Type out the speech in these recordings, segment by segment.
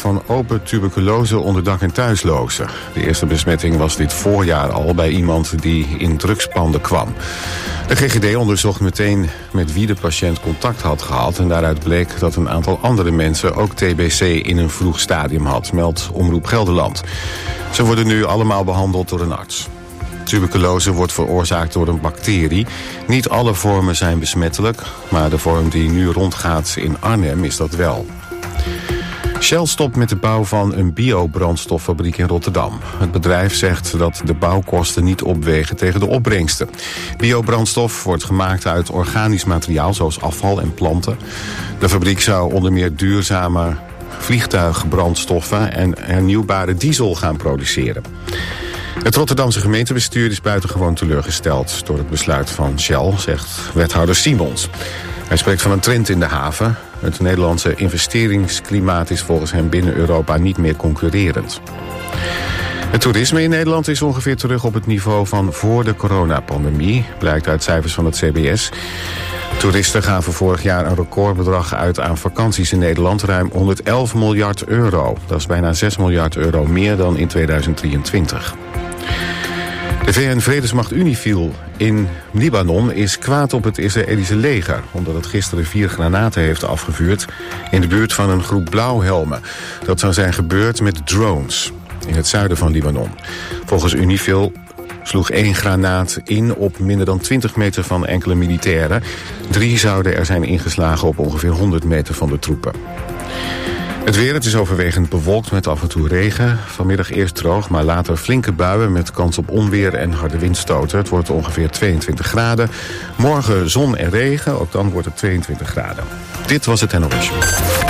van open tuberculose onder dak- en thuislozen. De eerste besmetting was dit voorjaar al bij iemand die in drugspanden kwam. De GGD onderzocht meteen met wie de patiënt contact had gehad en daaruit bleek dat een aantal andere mensen ook TBC in een vroeg stadium had, meldt Omroep Gelderland. Ze worden nu allemaal behandeld door een arts. Tuberculose wordt veroorzaakt door een bacterie. Niet alle vormen zijn besmettelijk, maar de vorm die nu rondgaat in Arnhem is dat wel. Shell stopt met de bouw van een biobrandstoffabriek in Rotterdam. Het bedrijf zegt dat de bouwkosten niet opwegen tegen de opbrengsten. Biobrandstof wordt gemaakt uit organisch materiaal zoals afval en planten. De fabriek zou onder meer duurzame vliegtuigbrandstoffen en hernieuwbare diesel gaan produceren. Het Rotterdamse gemeentebestuur is buitengewoon teleurgesteld door het besluit van Shell, zegt wethouder Simons. Hij spreekt van een trend in de haven. Het Nederlandse investeringsklimaat is volgens hem binnen Europa niet meer concurrerend. Het toerisme in Nederland is ongeveer terug op het niveau van voor de coronapandemie, blijkt uit cijfers van het CBS. Toeristen gaven vorig jaar een recordbedrag uit aan vakanties in Nederland, ruim 111 miljard euro. Dat is bijna 6 miljard euro meer dan in 2023. De VN-vredesmacht UNIFIL in Libanon is kwaad op het Israëlische leger, omdat het gisteren 4 granaten heeft afgevuurd in de buurt van een groep blauwhelmen. Dat zou zijn gebeurd met drones in het zuiden van Libanon. Volgens UNIFIL sloeg 1 granaat in op minder dan 20 meter van enkele militairen. 3 zouden er zijn ingeslagen op ongeveer 100 meter van de troepen. Het weer, het is overwegend bewolkt met af en toe regen. Vanmiddag eerst droog, maar later flinke buien met kans op onweer en harde windstoten. Het wordt ongeveer 22 graden. Morgen zon en regen, ook dan wordt het 22 graden. Dit was het NOS Show.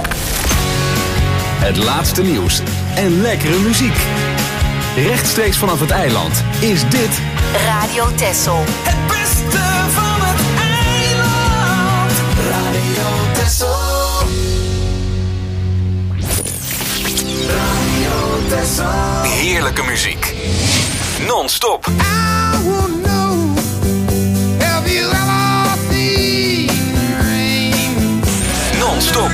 Het laatste nieuws en lekkere muziek. Rechtstreeks vanaf het eiland is dit Radio Texel. Het beste van het eiland. Radio Texel. Radio Texel. heerlijke muziek. Non-stop. I won't know if you ever see rain. Non-stop.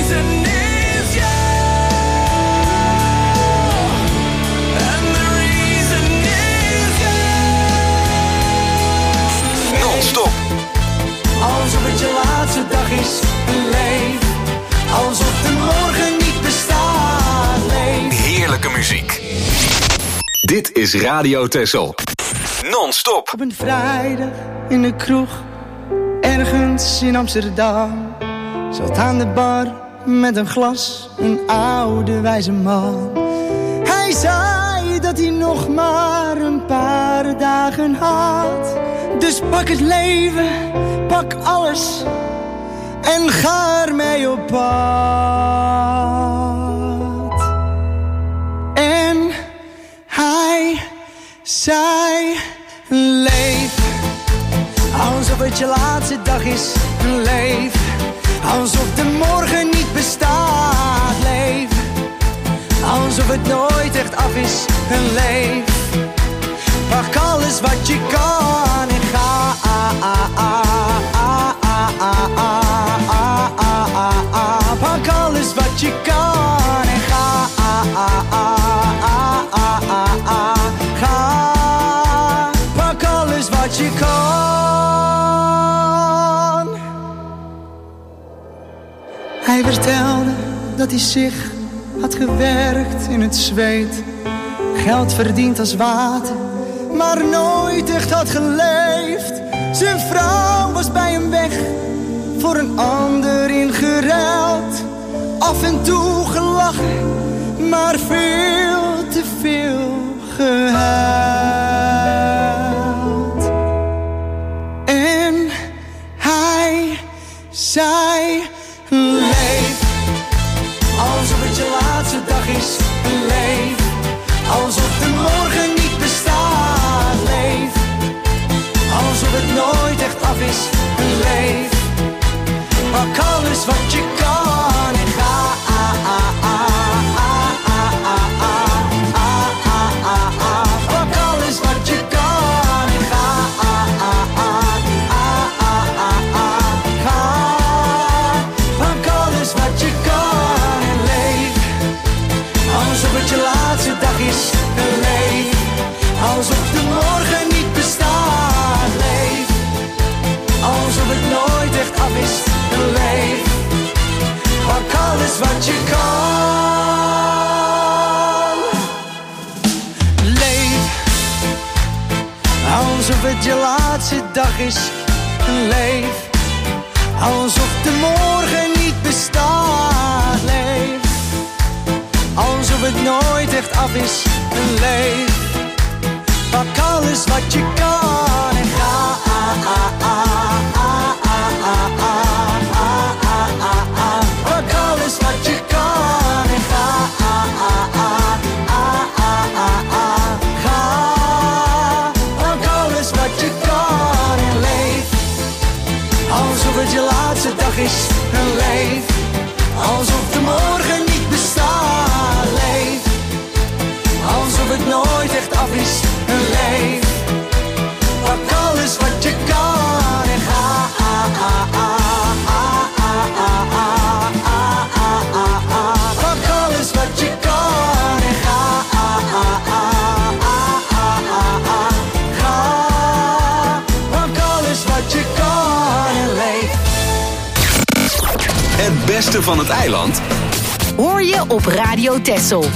Non-stop. Alsof het je laatste dag is, leef. Alsof de morgen niet bestaat, leef. Heerlijke muziek. Dit is Radio Texel. Non-stop. Op een vrijdag in de kroeg, ergens in Amsterdam, zat aan de bar met een glas een oude wijze man. Hij zei dat hij nog maar een paar dagen had. Dus pak het leven, pak alles en ga ermee op pad. En hij zei, leef alsof het je laatste dag is. Leef alsof de morgen niet bestaat. Leef alsof het nooit echt af is. Leef, pak alles wat je kan en ga. Pak alles wat je kan en ga. Ga, pak alles wat je kan. Hij vertelde dat hij zich had gewerkt in het zweet, geld verdiend als water, maar nooit echt had geleefd. Zijn vrouw was bij hem weg, voor een ander ingeruild. Af en toe gelachen, maar veel te veel gehuild. En hij zei, leef alsof het je laatste dag is. Leef alsof de morgen niet bestaat. Leef alsof het nooit echt af is. Leef, pak alles wat je kan en ga. Pak alles wat je kan en ga. Ga, pak alles wat je kan en leef wat je kan. Leef alsof het je laatste dag is. Leef alsof de morgen niet bestaat. Leef alsof het nooit echt af is. Leef, pak alles wat je kan en ga. Pak alles wat je kan en ga. Ga, pak alles wat je kan en leef alsof het je laatste dag is. En leef alsof de morgen niet bestaat. Leef alsof het nooit echt af is. En leef, pak alles wat je kan en ga. Pak alles wat je kan en ga. Ga, pak alles wat je kan en leef. Het beste van het eiland hoor je op Radio Texel.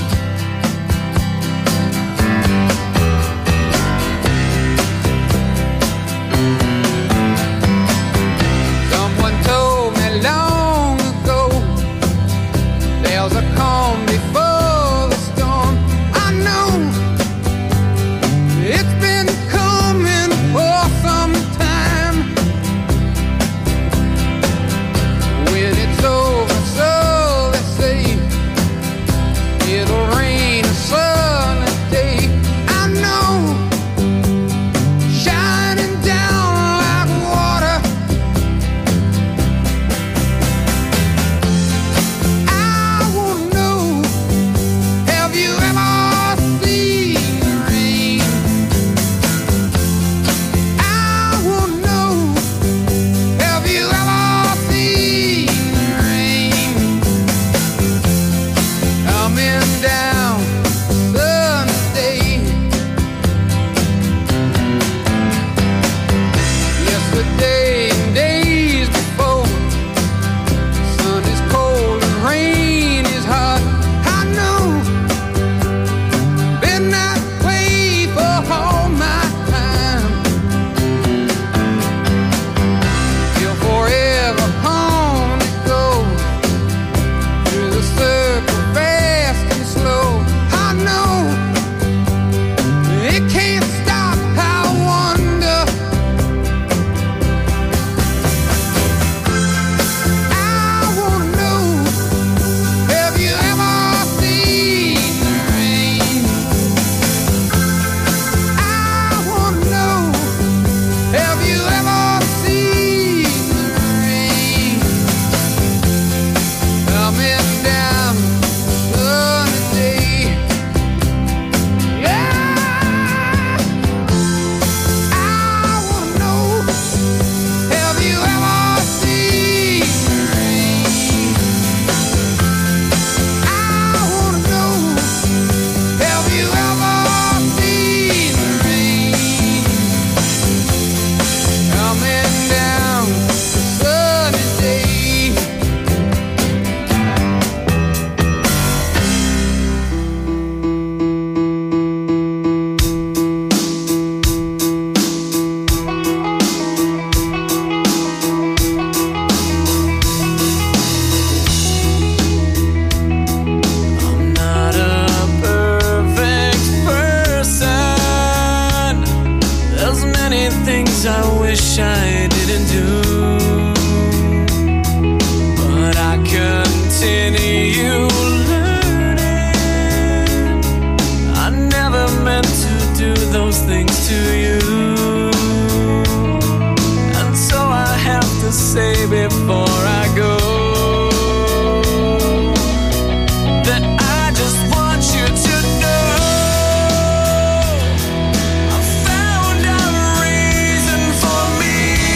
For me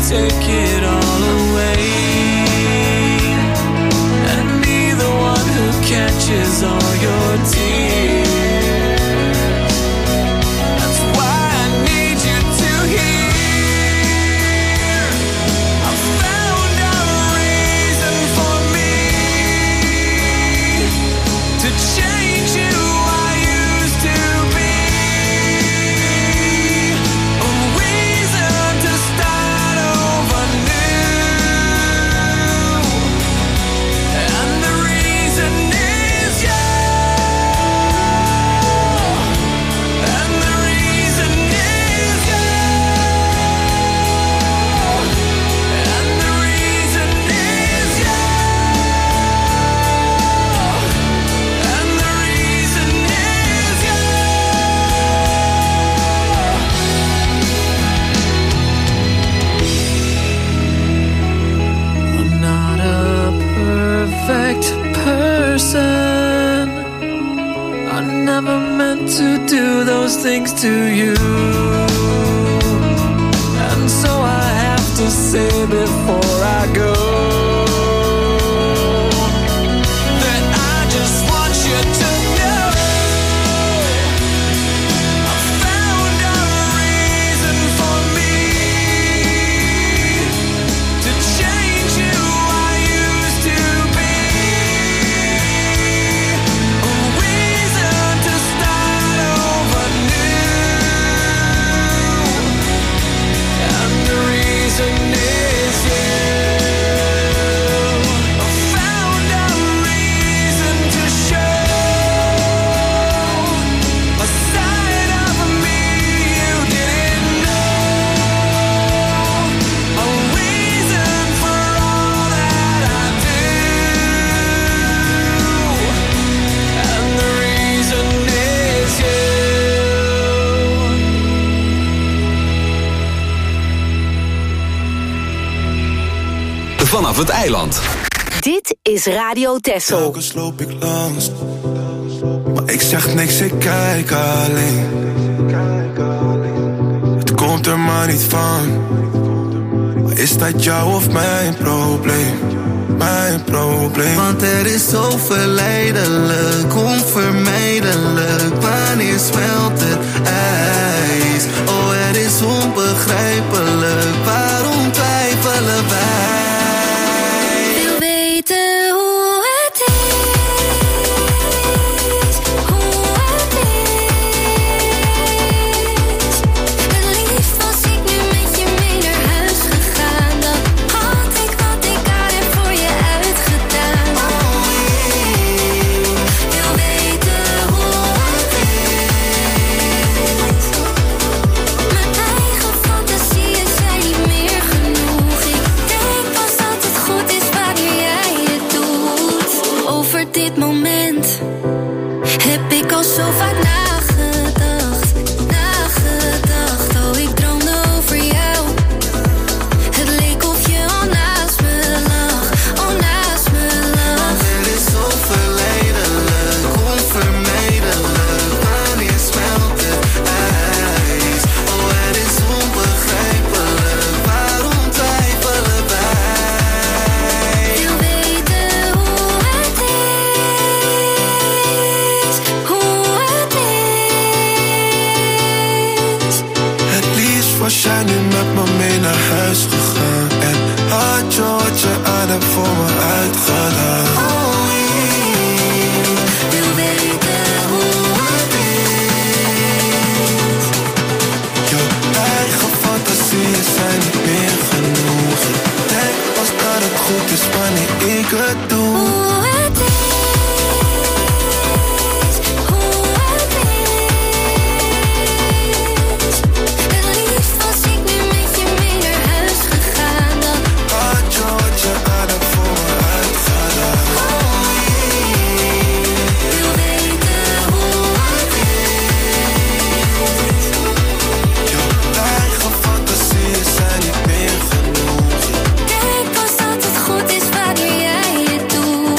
take it all away, and be the one who catches all your tears. That's why I need you to hear. I found a reason for me to change you. I never meant to do those things to you, and so I have to say before I go that I just want you to know I found a reason for me to change you. I used to be a reason to start over new, and the reason is you. I found a reason to show a side of me you didn't know, a reason for all that I do, and the reason is you. Vanaf het eiland. Dit is Radio Texel. Telkens loop ik langs, maar ik zeg niks, ik kijk alleen. Het komt er maar niet van, maar is dat jou of mijn probleem? Mijn probleem. Want er is zo verleidelijk, onvermijdelijk. Wanneer smelt het ijs? Oh, het is onbegrijpelijk. Waarom twijfelen wij? Wil weten hoe het is, hoe het is. Het liefst was ik nu met je mee naar huis gegaan. Dan had ik wat ik aan heb voor je uitgedaan. Wil weten hoe het is. Mijn eigen fantasieën zijn niet meer genoeg. Ik denk pas dat het goed is wanneer jij het doet. Over dit moment heb ik al zo vaak nagedacht. Oh, ik droomde over jou. Het leek of je al naast me lag, naast me lag. Er is zo verleidelijk, onvermijdelijk. Wanneer smelt het ijs? Oh, het is onbegrijpelijk. Waarom twijfelen wij? Wil weten hoe het is, hoe het is. Het liefst was jij nu met me mee naar huis gegaan, en had je wat je aan hebt voor me uitgedaan. Wil weten hoe het is. Je eigen fantasieën zijn niet meer genoeg. Ik denk pas dat het goed is wanneer ik het doe. Hoe het is, hoe het is. Het liefst was ik nu met je mee naar huis gegaan. Dan Had je wat je aan hebt voor me uitgedaan. wil weten hoe het is. Je eigen fantasieën zijn niet meer genoeg. Denk pas dat het goed is wanneer jij het doet.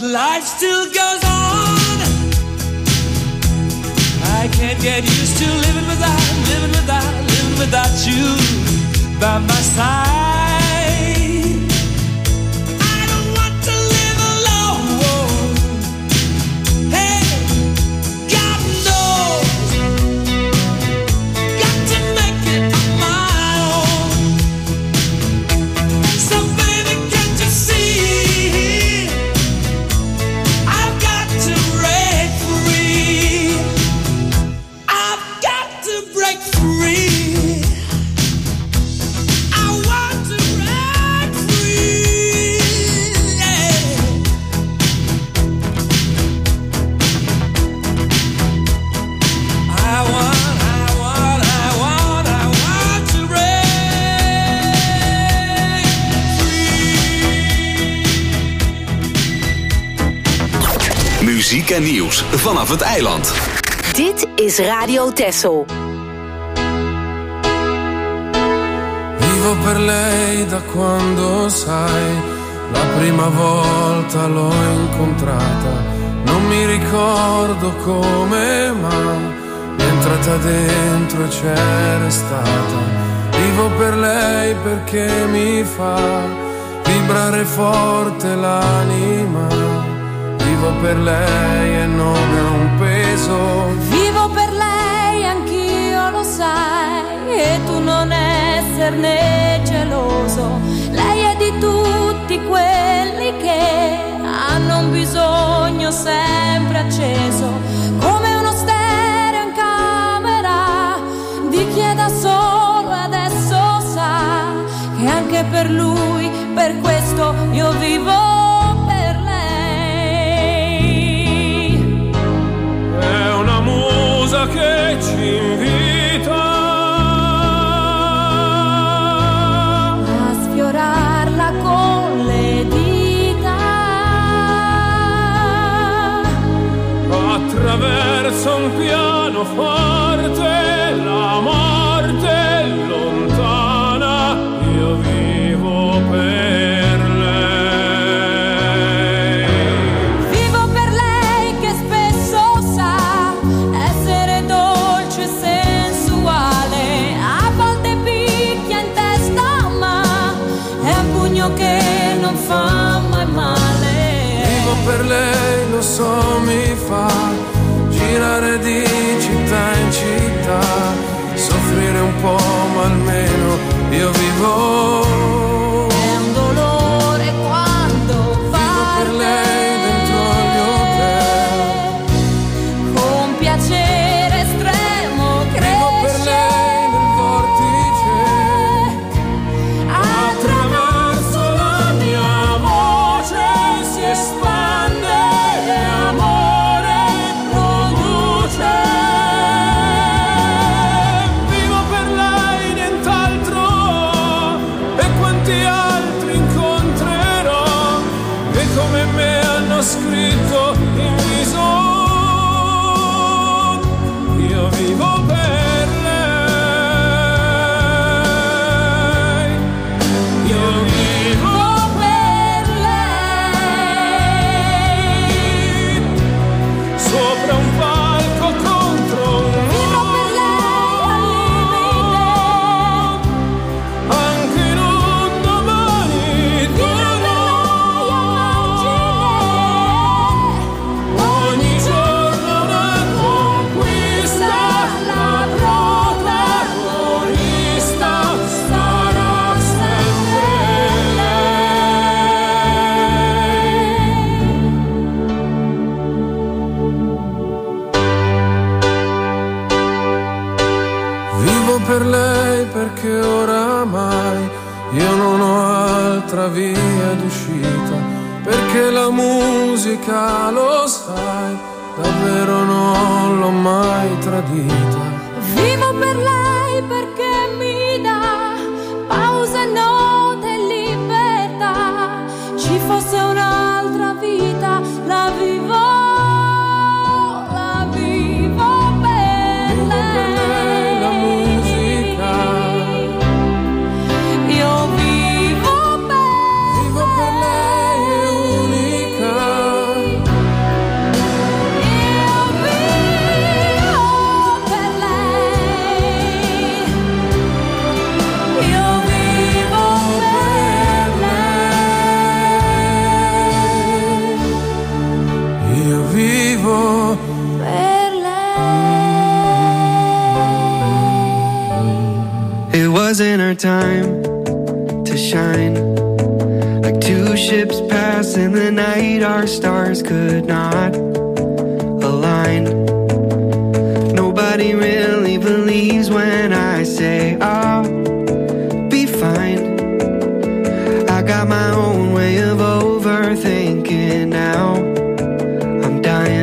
life still goes on. I can't get used to living without you by my side. I don't want to live alone. Hey, God knows, got to make it on my own. So baby, can't you see, I've got to break free. I've got to break free. Muziek en nieuws vanaf het eiland. Dit is Radio Texel. Vivo per lei da quando sai, la prima volta l'ho incontrata. Non mi ricordo come, ma mi è entrata dentro e c'è restata. Vivo per lei perché mi fa vibrare forte l'anima. Vivo per lei e non è un peso. Vivo per lei, anch'io lo sai, e tu non esserne geloso. Lei è di tutti quelli che hanno un bisogno sempre acceso, come uno stereo in camera di chi è da solo e adesso sa che anche per lui, per questo io vivo. È una musa che ci invita a sfiorarla con le dita attraverso un pianoforte, la morte è lontana, io vivo per lei. Vivo per lei che spesso sa essere dolce e sensuale, a volte picchia in testa ma è un pugno che non fa mai male. Vivo per lei, lo so, mi fa girare di città in città, soffrire un po' ma almeno io vivo. È un dolore quando va Vivo per lei dentro agli hotel, con piacere estremo cresce. vivo per lei nel vortice, attraverso la mia voce si espande e amore produce. Vivo per lei, nient'altro, e quanti altri incontrerò che come me hanno scritto in viso. Io vivo per lei, io vivo Per lei sopra un palco contro un vivo per lei al limite, anche in un domani vivo per lei a margine. ogni giorno una conquista, la protagonista sarà sempre lei. Vivo per lei perché oramai io non ho altra via d'uscita, perché la musica, lo sai, davvero non l'ho mai tradita. Vivo per lei perché mi dà pause, note e libertà. Ci fosse un'altra vita, la vivo per Vivo per lei la musica, io vivo per vivo per lei è unica. in our time to shine. Like two ships pass in the night, our stars could not align. Nobody really believes when I say I'll be fine. I got my own way of overthinking now. I'm dying,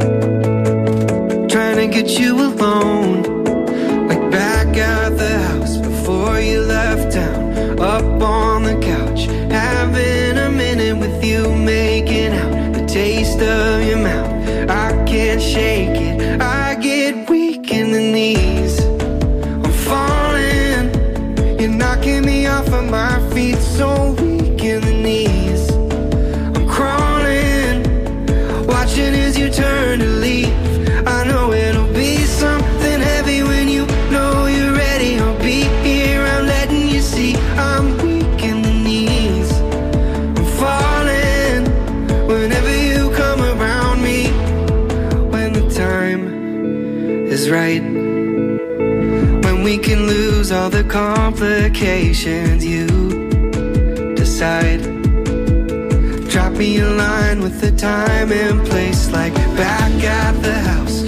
trying to get you alone. Like back at the house before you left town, up on the couch, having a minute with you, making out the taste of your mouth. I can't shake it, I get weak in the knees. I'm falling, you're knocking me off of my feet, so weak in the knees. I'm crawling, watching as you turn to leave. I know it'll be something heavy when you know you're ready. I'll be here, I'm letting you see I'm weak in the knees. I'm falling whenever you come around me. When the time is right, when we can lose all the complications, you decide. Drop me a line with the time and place, like back at the house,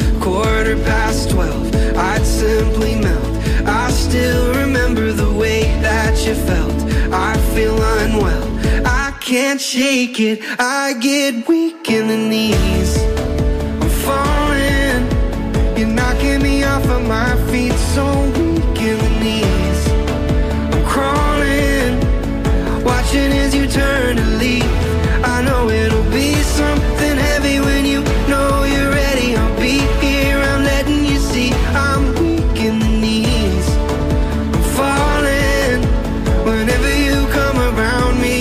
12:15. I'd simply melt. I still remember the way that you felt. I feel unwell, I can't shake it, I get weak in the knees. I'm falling, you're knocking me off of my feet, so weak in the knees. I'm crawling, watching as you turn to leave. I know it'll be something heavy when you know you're ready. I'll be here, I'm letting you see I'm weak in the knees. I'm falling whenever you come around me.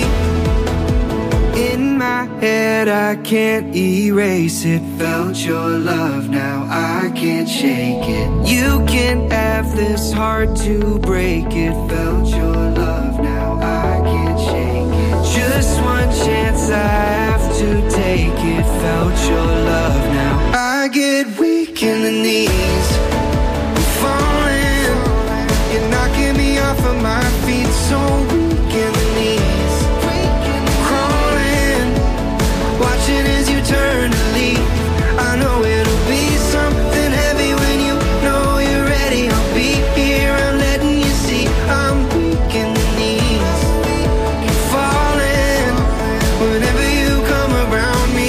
In my head I can't erase it. Felt your love, now I can't shake it. You can't have this heart to break it. Felt your love, now I can't shake it. Just one chance I have to take it. Felt your love, now I get weak in the knees. I'm falling, you're knocking me off of my feet, so weak in the knees. Crawling, watching as you turn to leave. I know it'll be something heavy when you know you're ready. I'll be here, I'm letting you see I'm weak in the knees. I'm falling whenever you come around me.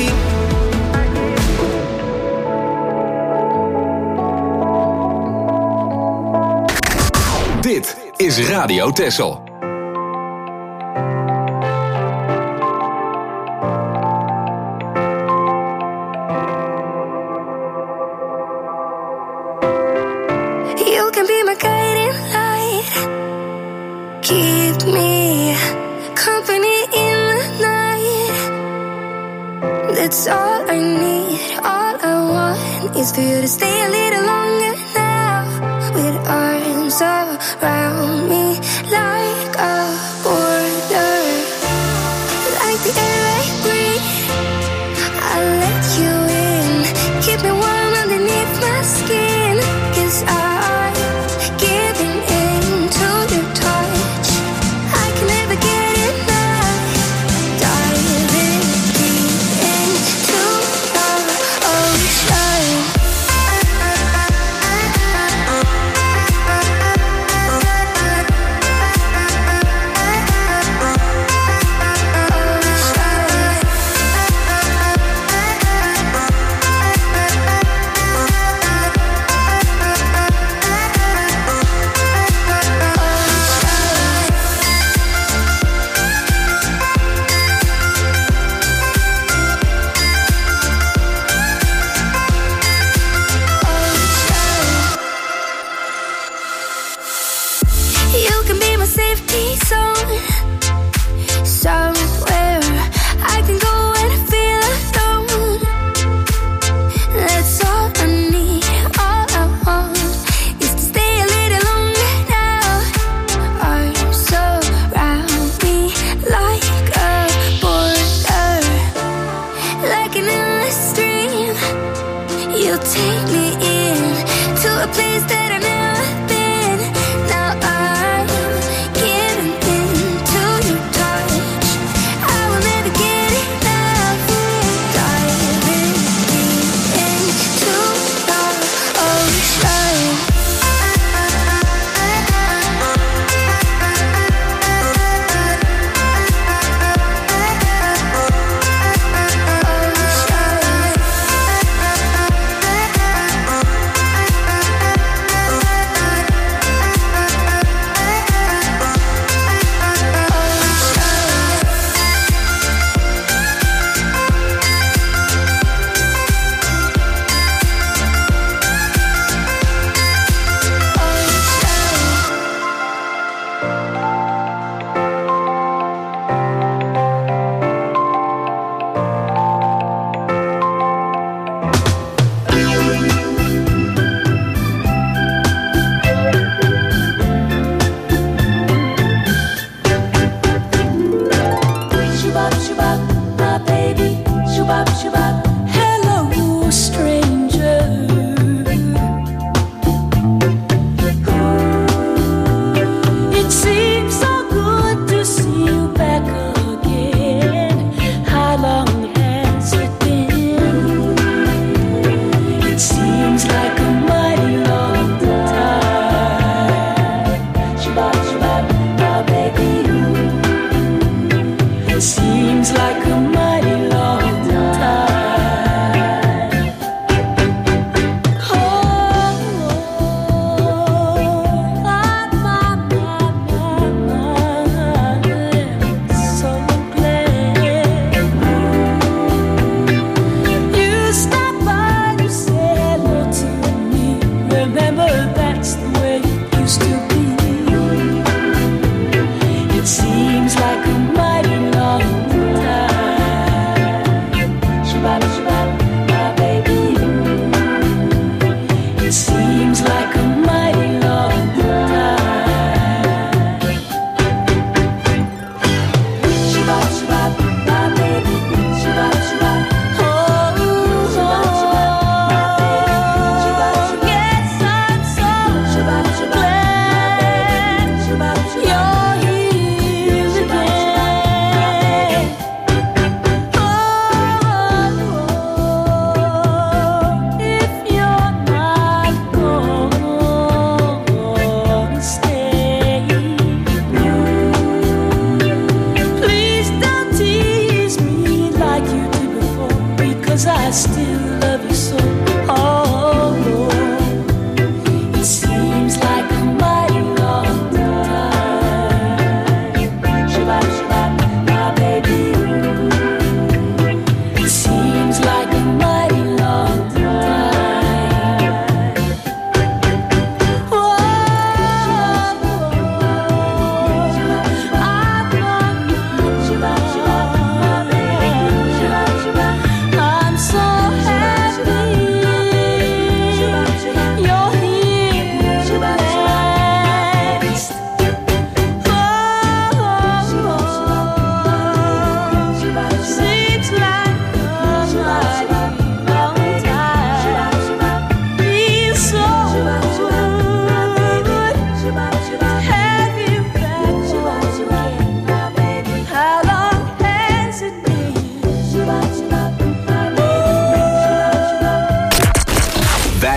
Dit is Radio Texel. You can be my guiding light, keep me company in the night. That's all I need, all I want is for you to stay a little longer now, with arms around me like a border, like the air I breathe. I'll let you in, keep me warm underneath my skin, 'cause I'm giving in to your touch. I can never get enough, diving deep into the ocean.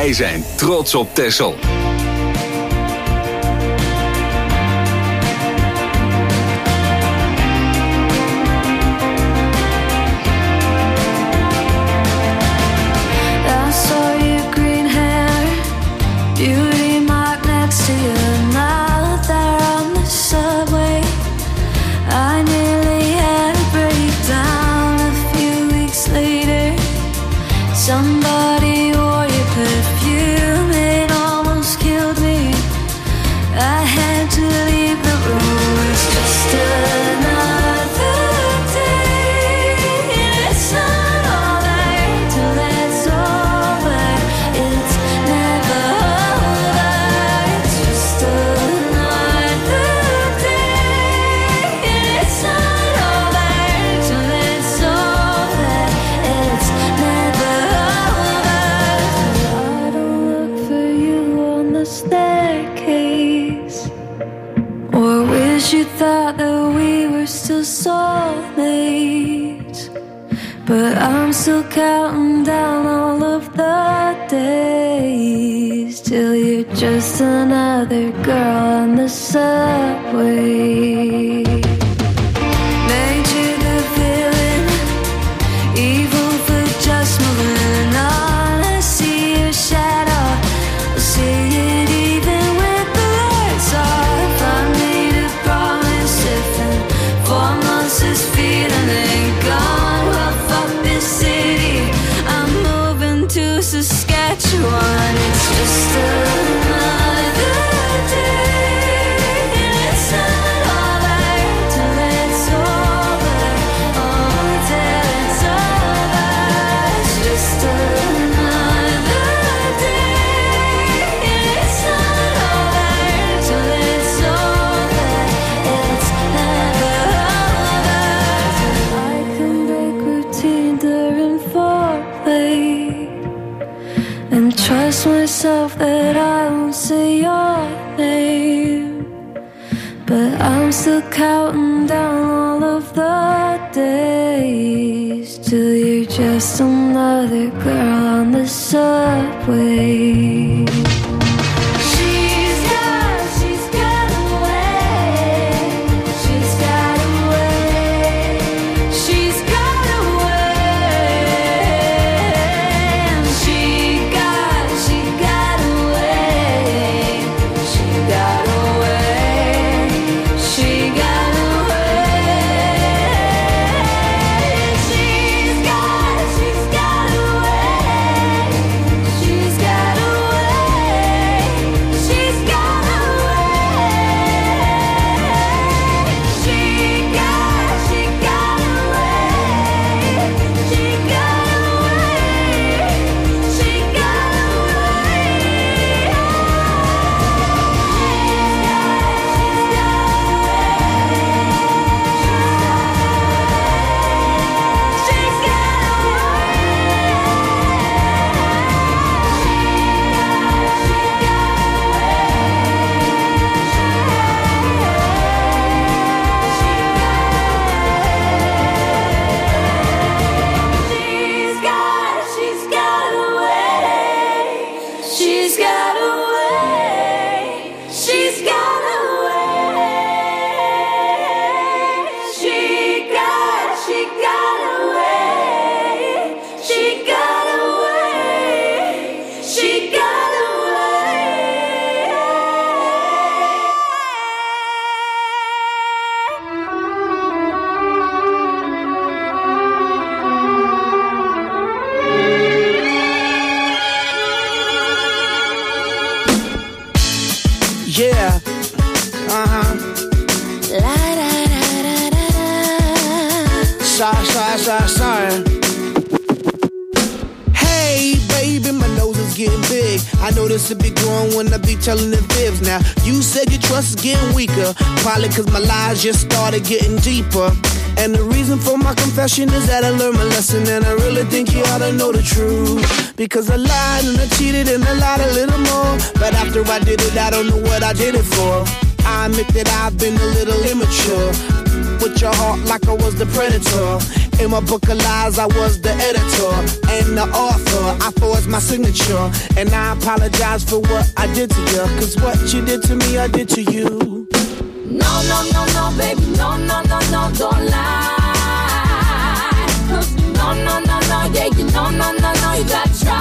Wij zijn trots op Texel. Somebody wore your perfume, it almost killed me. I had to leave the room. It's just another day. It's not all right till it's over. It's never over. It's just another day. It's not all right till it's over. It's never staircase, or wish you thought that we were still soulmates. But I'm still counting down all of the days till you're just another girl on the subway. Made you the villain, evil for just moving on. I see your shadow, I see it even with the lights off. I made a promise if in 4 months this feeling ain't gone, well fuck this city, I'm moving to Saskatchewan. It's just another day, and it's not all right till it's over. Oh, till it's over. It's just another day, and it's not all right till it's over. It's never over. I can break routine during foreplay and trust myself that I won't say your name. But I'm still counting down all of the days till you're just another girl on the subway. She's got away. She's got away. She's got away. And she got away. She got away. She got away. She's got away. She's got away. She's got away. She got away. She got away. She got Yeah. Sorry. Hey, baby, my nose is getting big. I know this will be growing when I be telling the fibs. Now, you said your trust is getting weaker, probably cause my lies just started getting deeper. And the reason for my confession is that I learned my lesson, and I really think you ought to know the truth. Because I lied and I cheated and I lied a little more, but after I did it, I don't know what I did it for. I admit that I've been a little immature. with your heart like I was the predator. In my book of lies, I was the editor and the author. I forged my signature, and I apologize for what I did to you. Cause what you did to me, I did to you. No, no, no, no, baby, no, no, no, no, don't lie. Cause no, no, no, no, yeah, you no, no, no, no, you gotta try.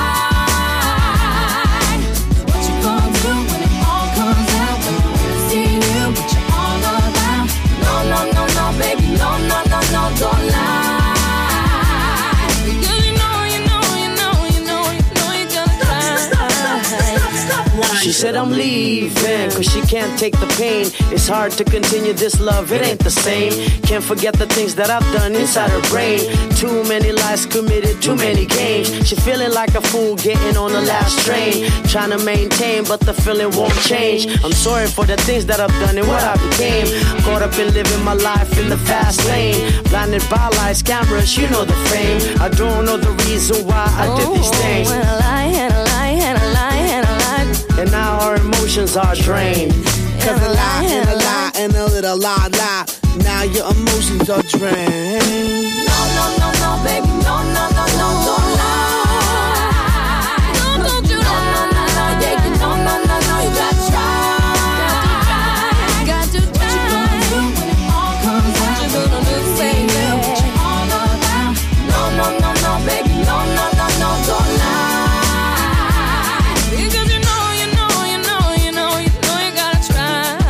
What you gonna do when it all comes out? When you see you, but you're all around. No, no, no, no, baby, no, no, no, no, don't lie. Because you know you gotta try. She said I'm leaving, cause she can't take the pain. It's hard to continue this love, it ain't the same. Can't forget the things that I've done inside her brain. Too many lies committed, too many games. She feeling like a fool getting on the last train. Trying to maintain, but the feeling won't change. I'm sorry for the things that I've done and what I became. Caught up in living my life in the fast lane. Blinded by lights, cameras, you know the fame. I don't know the reason why I did these things. And a lie, and a lie, and a lie, and a lie. And now our emotions are drained. Cause a lie and a lie and a little lie. Now your emotions are drained. No, no, no, no, baby, no, no, no, no, don't lie. No, don't you lie. No, no, no, yeah, you no, no, no, no, you gotta try. Got to try. What you gonna do when it all comes out? What you gonna do, baby? What you all about? No, no, no, no, baby, no, no, no, no, don't lie. Because you know you gotta try.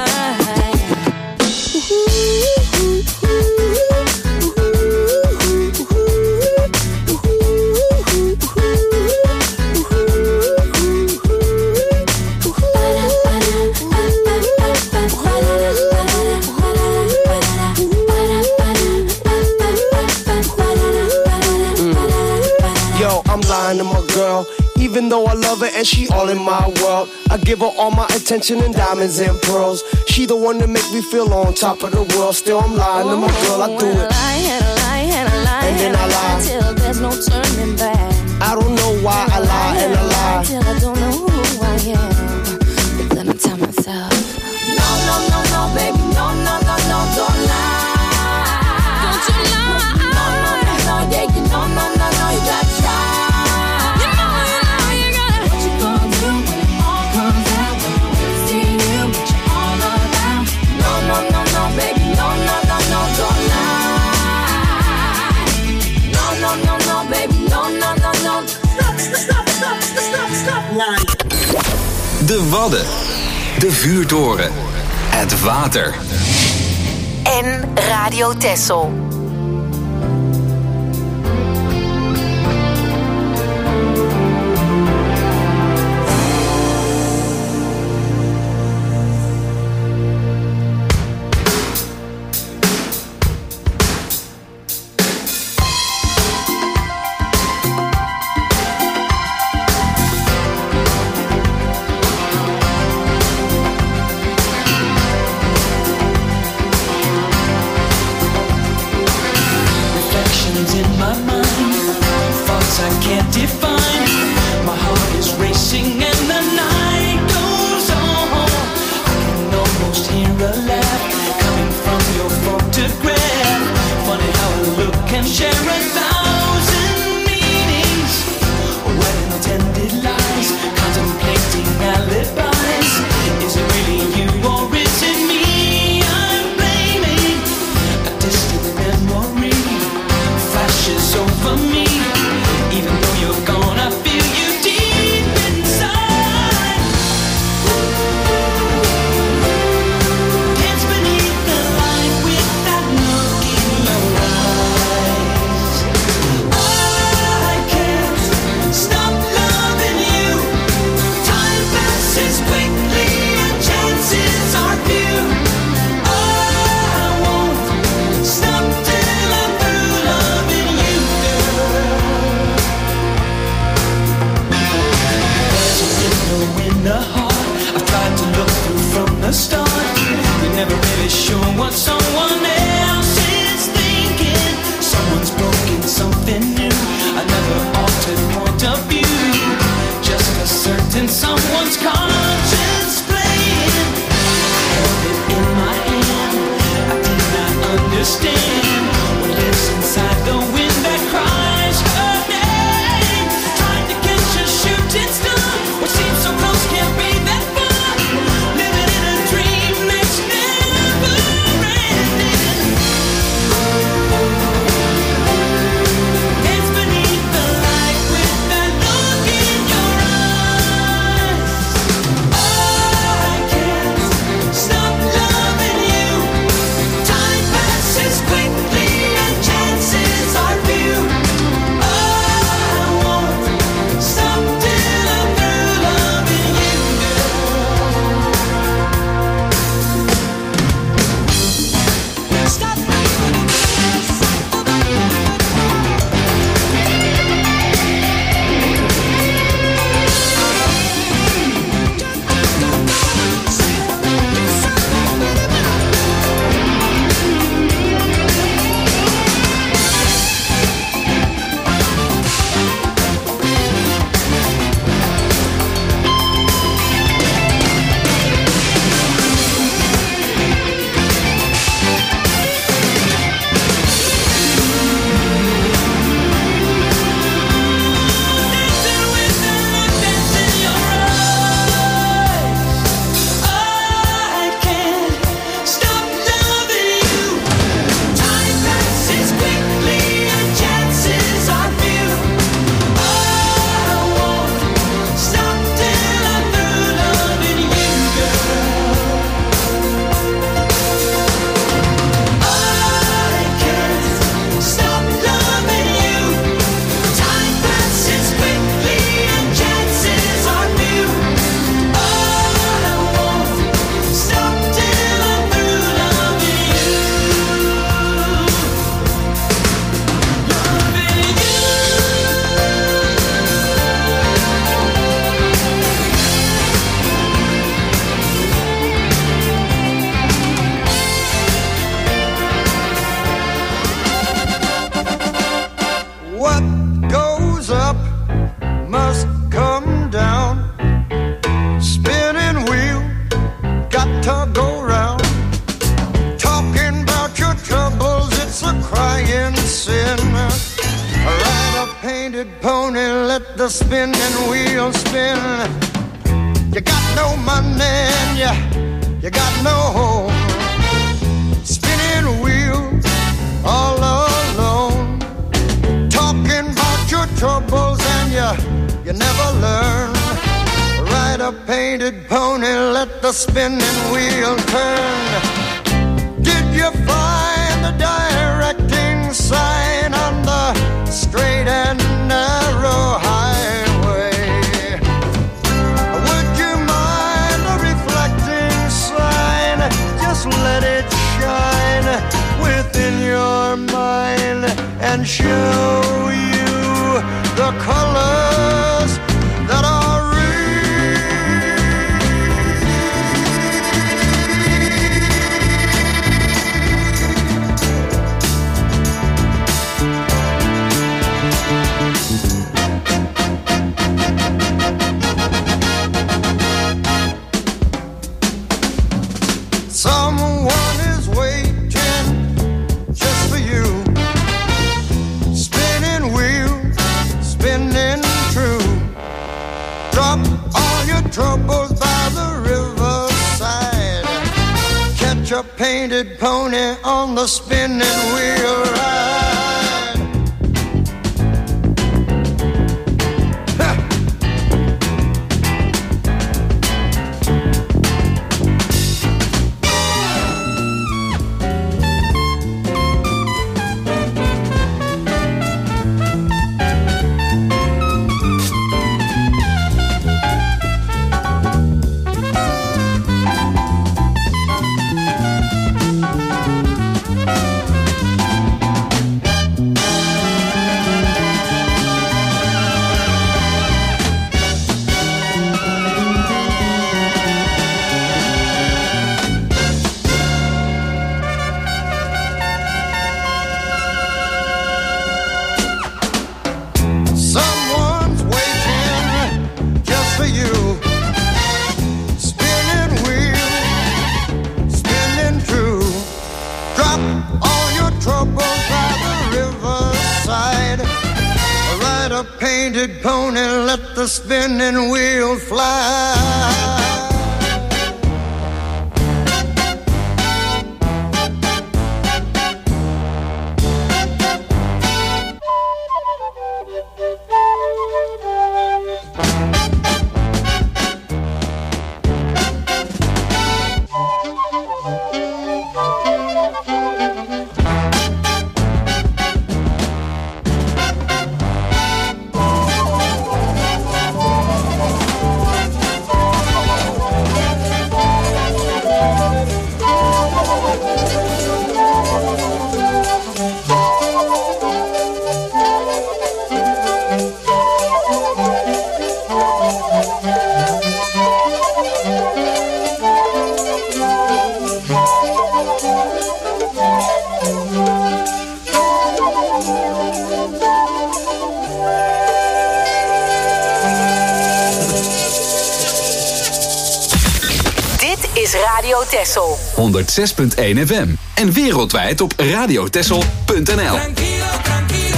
Yo, I'm lying to my girl. Even though I love her and she all in my world, I give her all my attention and diamonds and pearls. She the one that make me feel on top of the world. Still I'm lying to my girl, I do it. And a lie, and a lie, and then I lie till there's no turning back. I don't know why I lie and I lie till I don't know who I am. But then I tell myself, no, no, no, no, baby, no, no, no, no, don't lie. Don't you lie. No, no, no, no, yeah, you no, no, no, no, you gotta try. You know you gotta. What you gonna do when it all comes out? When you see you, but you're all around. No, no, no, no, baby, no, no, no, no, don't lie. No, no, no, no, baby, no, no, no, no. Stop. De Wadden. De Vuurtoren. Het water. En Radio Texel. spinning wheel spin. You got no money and you got no home. Spinning wheel all alone. Talking about your troubles and you never learn. Ride a painted pony, let the spinning wheel turn. Did you find the directing sign on the straight and narrow highway? Would you mind a reflecting sign? Just let it shine within your mind and show you the colors that are real. Someone is waiting just for you. Spinning wheel, spinning true. Drop all your troubles by the riverside. Catch a painted pony on the spinning wheel ride. Painted pony, let the spinning wheel fly. Radio Texel 106.1 FM en wereldwijd op radiotexel.nl. Tranquilo, tranquilo,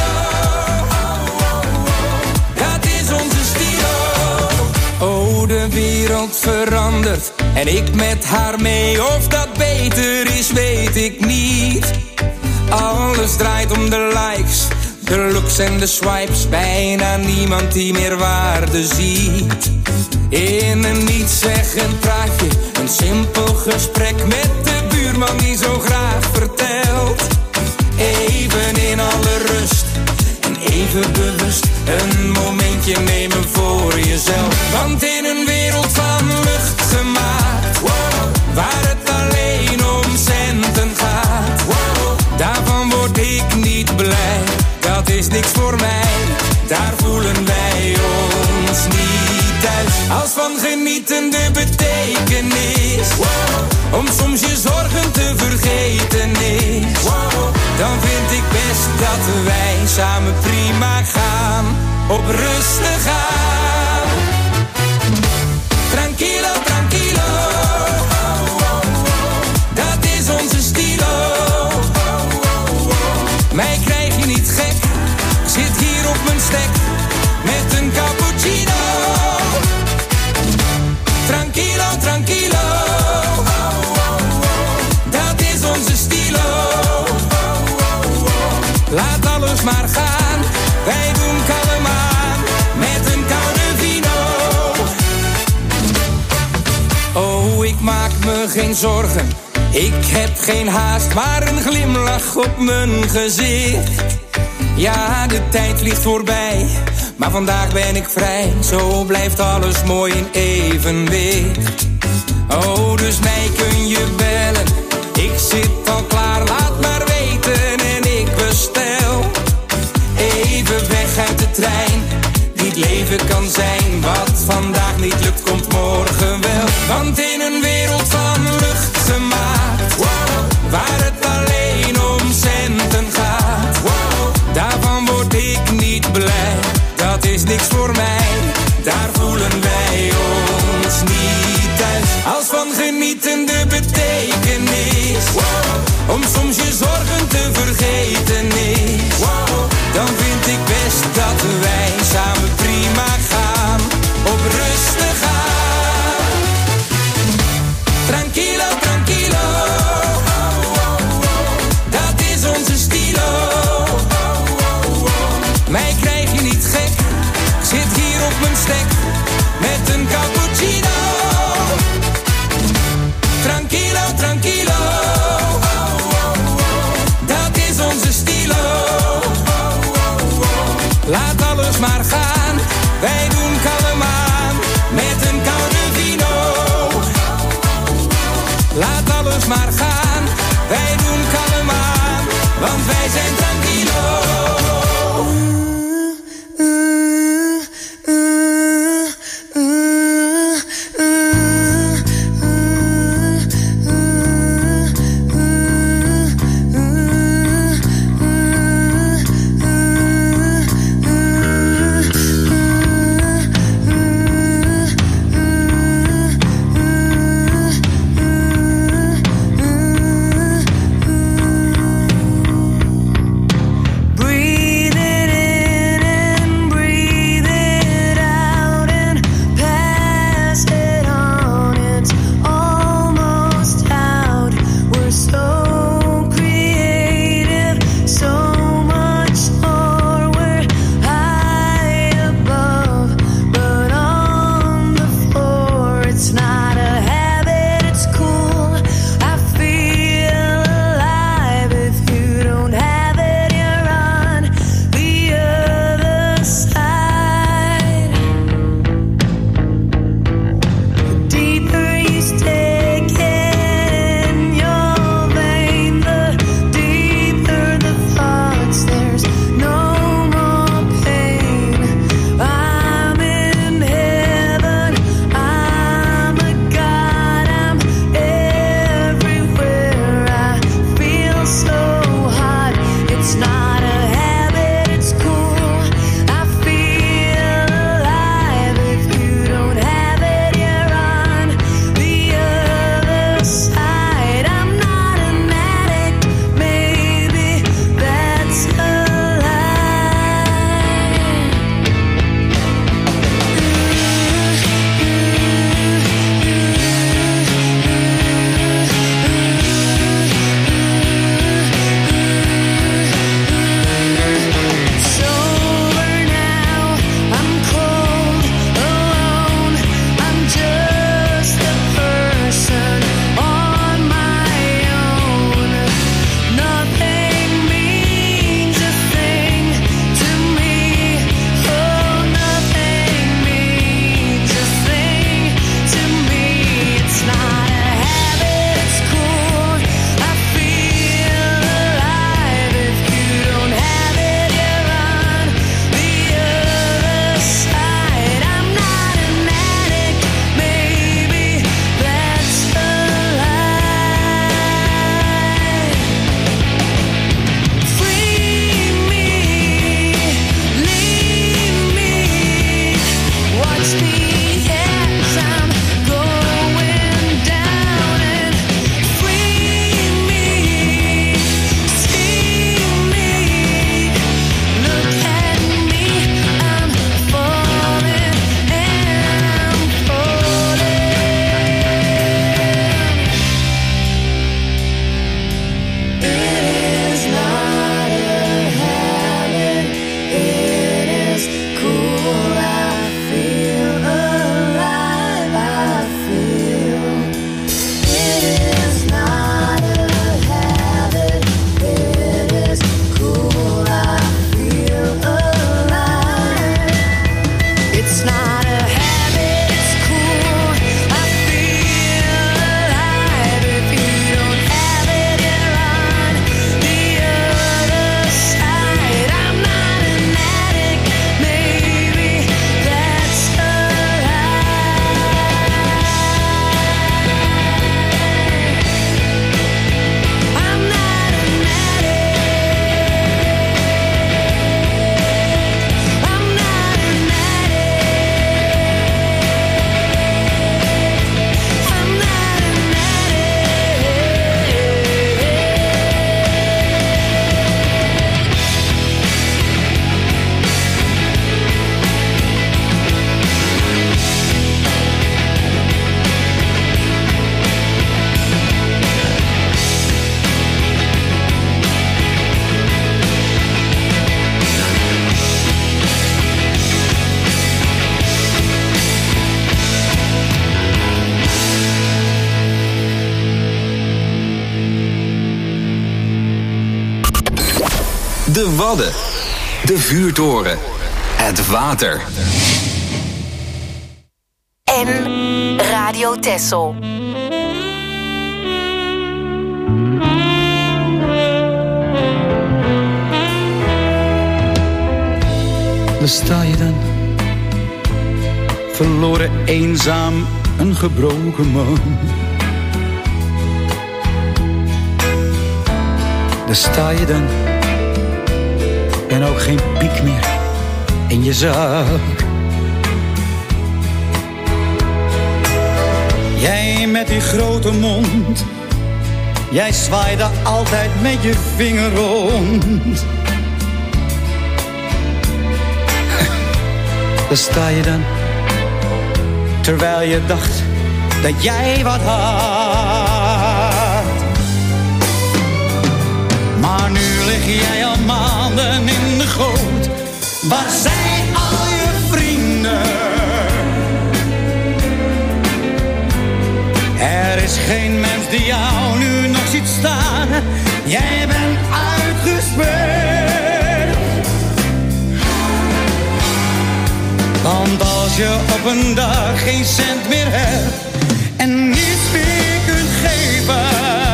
dat is onze stilo. Oh, de wereld verandert en ik met haar mee. Of dat beter is, weet ik niet. Alles draait om de likes, de looks en de swipes. Bijna niemand die meer waarde ziet. In een nietszeggend praatje, een simpel gesprek met de buurman die zo graag vertelt. Even in alle rust en even bewust een momentje nemen voor jezelf. Want in een wereld van lucht gemaakt, wow, waar het alleen om centen gaat, wow, daarvan word ik niet blij. Dat is niks voor mij, daar voelen wij ons niet thuis. Als van genieten de betekenis, wow, om soms je zorgen te vergeten is, wow, dan vind ik best dat wij samen prima gaan, op rustig aan. Tranquilo, tranquilo, dat is onze stilo. Mij krijg je niet gek, ik zit hier op mijn stek met een cappuccino. maar gaan. Wij doen kalm aan met een koude vino. Oh, ik maak me geen zorgen. Ik heb geen haast, maar een glimlach op mijn gezicht. Ja, de tijd vliegt voorbij, maar vandaag ben ik vrij. Zo blijft alles mooi in evenwicht. Oh, dus mij kun je bellen. Ik zit al klaar, laat maar weten en ik bestel. Even weg uit de trein, die het leven kan zijn. Wat vandaag niet lukt, komt morgen wel. Want in een wereld van lucht gemaakt, wow, waar het alleen om centen gaat, wow, daarvan word ik niet blij. Dat is niks voor mij, daar voelen wij ons niet thuis. Als van genieten de betekenis, wow, om soms je zorgen te vergeten is, wow, dan vind ik best dat wij samen prima gaan, op rustig aan. Tranquilo, tranquilo, dat is onze stilo. Mij krijg je niet gek, ik zit hier op mijn stek met een cappuccino. Tranquilo, tranquilo, dat is onze stilo. Laat alles maar gaan, wij doen kalm aan met een koude vino. Laat alles maar gaan, wij doen kalm aan, want wij zijn tranquilo. Breathe Wadden. De vuurtoren. Het water. En Radio Texel. Daar sta je dan, verloren, eenzaam, een gebroken man. Daar sta je dan, en ook geen piek meer in je zak. Jij met die grote mond, jij zwaaide altijd met je vinger rond. Daar sta je dan, terwijl je dacht dat jij wat had. Maar nu lig jij al maanden in de goot. Waar zijn al je vrienden? Er is geen mens die jou nu nog ziet staan. Jij bent uitgespeeld. Want als je op een dag geen cent meer hebt en niets meer kunt geven,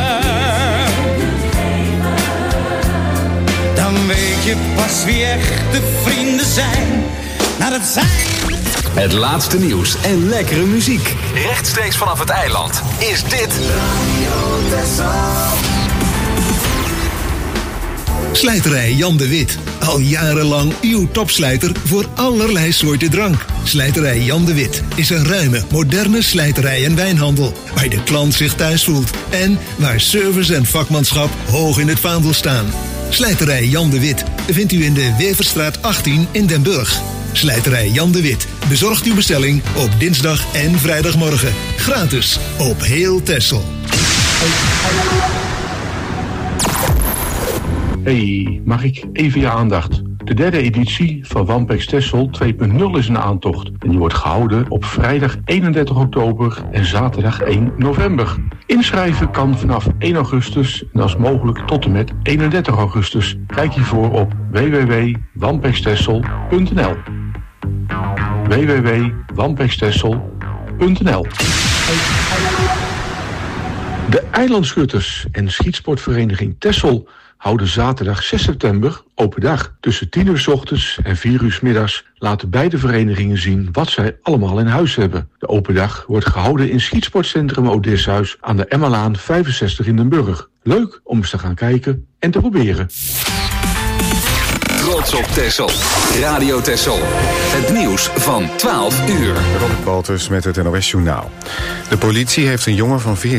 dan weet je pas wie echte vrienden zijn. Nou, dat zijn... Het laatste nieuws en lekkere muziek. Rechtstreeks vanaf het eiland is dit... Radio Texel. Slijterij Jan de Wit. Al jarenlang uw topslijter voor allerlei soorten drank. Slijterij Jan de Wit is een ruime, moderne slijterij en wijnhandel. Waar de klant zich thuis voelt. En waar service en vakmanschap hoog in het vaandel staan. Slijterij Jan de Wit vindt u in de Weverstraat 18 in Den Burg. Slijterij Jan de Wit bezorgt uw bestelling op dinsdag en vrijdagmorgen. Gratis op heel Texel. Hey, mag ik even je aandacht? De derde editie van Wampex Texel 2.0 is een aantocht. En die wordt gehouden op vrijdag 31 oktober en zaterdag 1 november. Inschrijven kan vanaf 1 augustus en als mogelijk tot en met 31 augustus. Kijk hiervoor op www.wampextexel.nl www.wampextexel.nl. De Eilandschutters en Schietsportvereniging Texel houden zaterdag 6 september open dag. Tussen 10 uur 's ochtends en 4 uur 's middags laten beide verenigingen zien wat zij allemaal in huis hebben. De open dag wordt gehouden in Schietsportcentrum Odysseus aan de Emmalaan 65 in Den Burg. Leuk om eens te gaan kijken en te proberen. Trots op Texel. Radio Texel. Het nieuws van 12 uur. Robert Baltus met het NOS Journaal. De politie heeft een jongen van 14